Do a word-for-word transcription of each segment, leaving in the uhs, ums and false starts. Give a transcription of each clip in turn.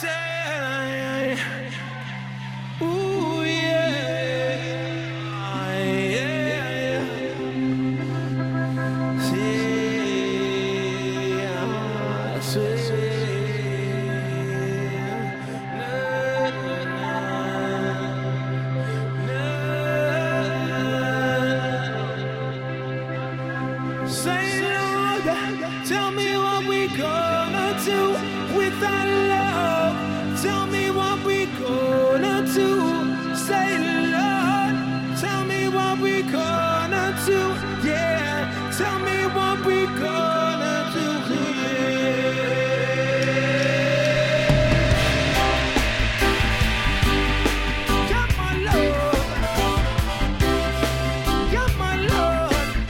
say, ooh yeah, yeah, see, I say. Tell me what we gonna do with our love. Tell me what we gonna do. Say Lord, tell me what we gonna do. Yeah, tell me what we gonna do. Yeah. Got my love. Got my love.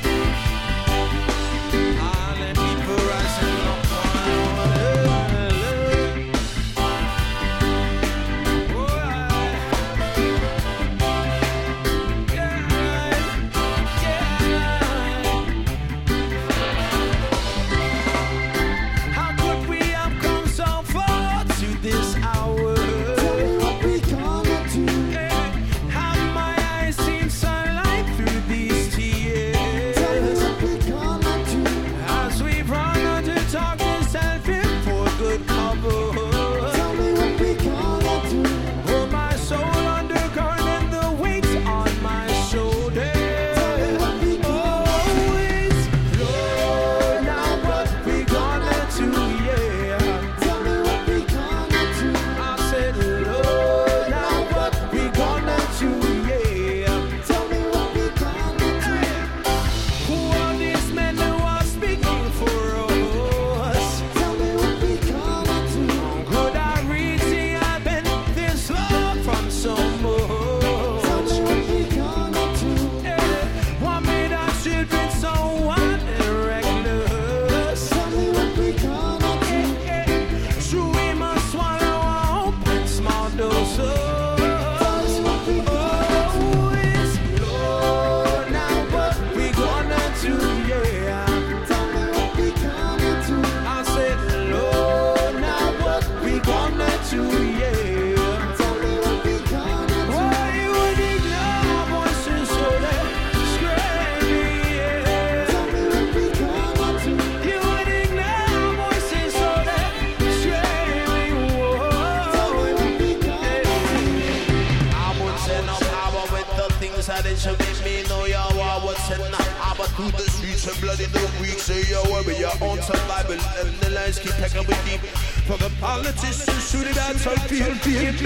Through the streets and blood in the weak. Say your word with your own survival. And the lines keep pecking with deep. For the politicians shooting at some field.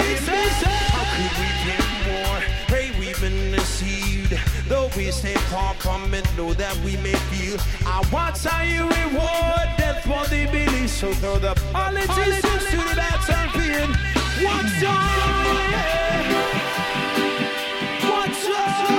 How could we pay more? Pray we've been deceived. Though we stay far from it, know that we may feel. I watch how you reward death for the belief. So though the politicians shooting at some field. What's up? What's up?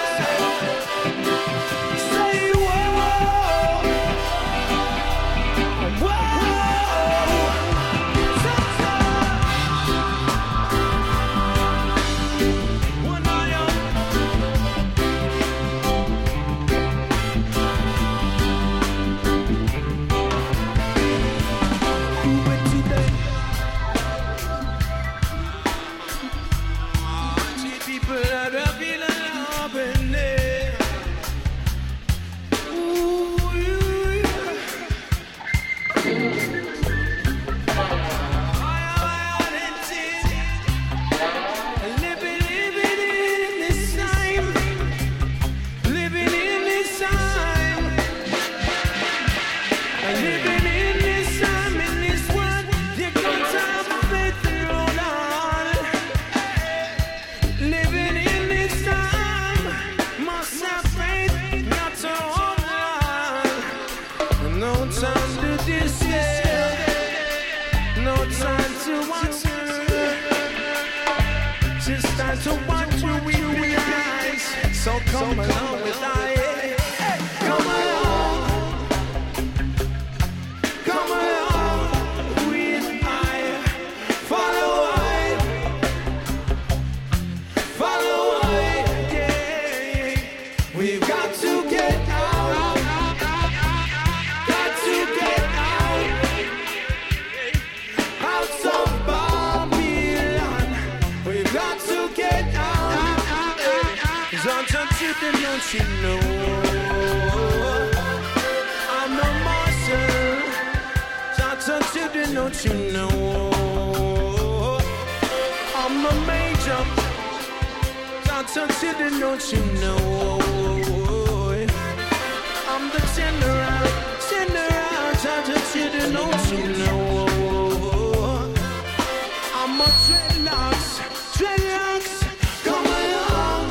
So come along with I, come along, come along with I, follow I, follow I, yeah. We've got to get out, got to get out, out of bar. then don't you know? I'm the marshal. Shots of children, don't you know? I'm the major. Shots of children, don't you know? I'm the general. General, shots of children, don't you know? I'm a dreadlocks. Dreadlocks. Come along.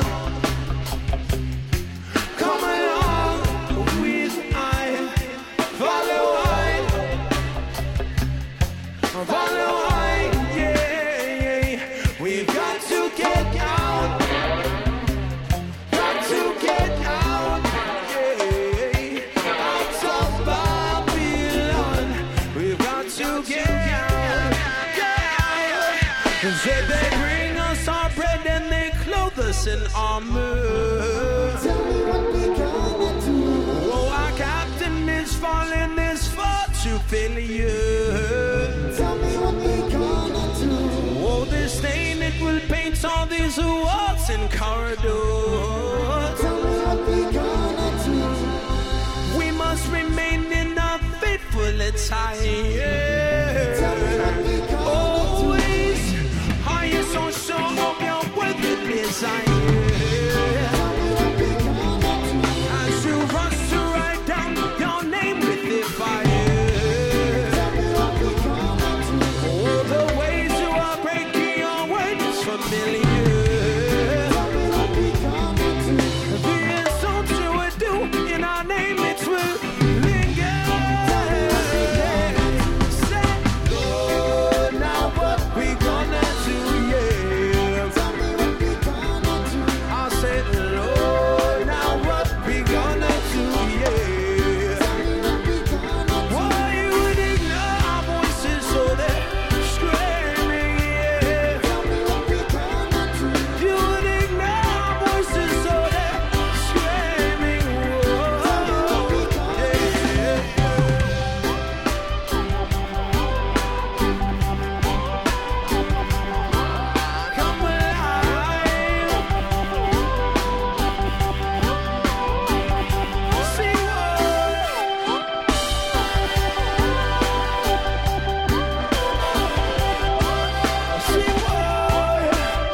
Come along with I. Follow I. Follow I. Yeah. We've got to get out. Got to get out. Yeah. Out of Babylon. We've got to get out. Yeah. Say they bring us our bread and they clothe us in armor. Tell me what we gonna do. Oh, our captain is falling this far to failure. Tell me what we gonna do. Oh, this stain it will paint all these walls and corridors. Tell me what we gonna do. We must remain in our faithful attire. Tell me what we gonna do. Always, are you so sure of your worthy desire? Tell me what we gonna do. As you rush to write down your name with the fire. Tell me what we gonna do. Oh, the ways you are breaking your word is familiar. Tell me what we gonna do. The insult you would do in our name, it will linger. Say, Lord, now what we gonna do, yeah. Tell me what we gonna do. I said, Lord, now what we gonna do, yeah. Tell me what we gonna do. Why you would ignore our voices so they're screaming, yeah. Tell me what we gonna do. You would ignore our voices so they're screaming, whoa, yeah. Come alive. See what? See what?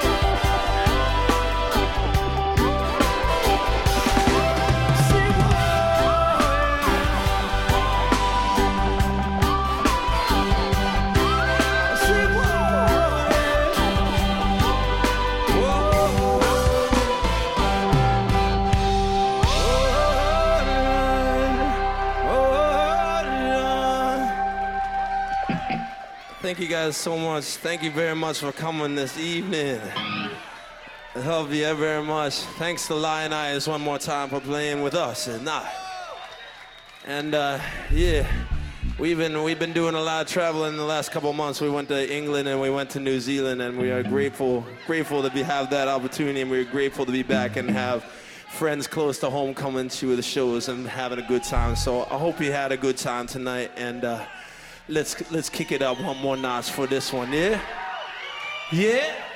See what? See Thank you guys so much. Thank you very much for coming this evening. I love you very much. Thanks to Lion Eyes one more time for playing with us tonight. And uh, yeah, we've been we've been doing a lot of traveling in the last couple of months. We went to England and we went to New Zealand, and we are grateful grateful to be have that opportunity, and we're grateful to be back and have friends close to home coming to the shows and having a good time. So I hope you had a good time tonight, and uh, let's let's kick it up one more notch for this one, yeah? Yeah?